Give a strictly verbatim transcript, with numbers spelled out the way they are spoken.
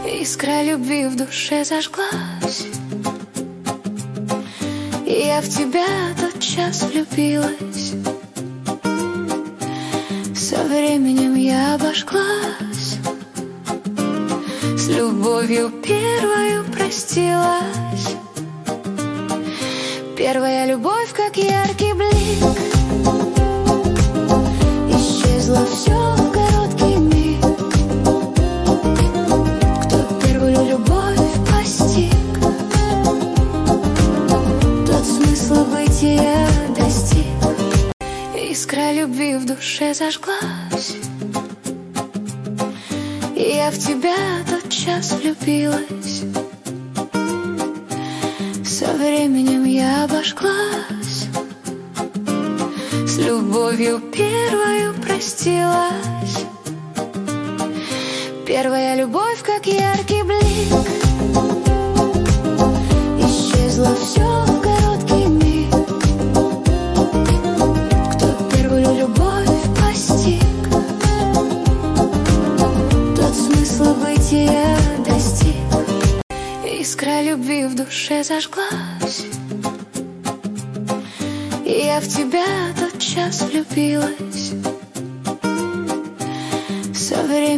Искра любви в душе зажглась, и я в тебя тотчас влюбилась. Со временем я обожглась, с любовью первою простилась. Первая любовь, как яркий блик, исчезло все в короткий миг. Кто первую любовь постиг, тот смысла бытия достиг. Искра любви в душе зажглась, и я в тебя тотчас влюбилась. Со временем я обожглась, с любовью первою простилась. Первая любовь, как яркий блик, исчезло все в короткий миг. Кто первую любовь постиг, тот смысла бытия достиг. Искра любви в душе зажглась, и я в тебя тотчас влюбилась.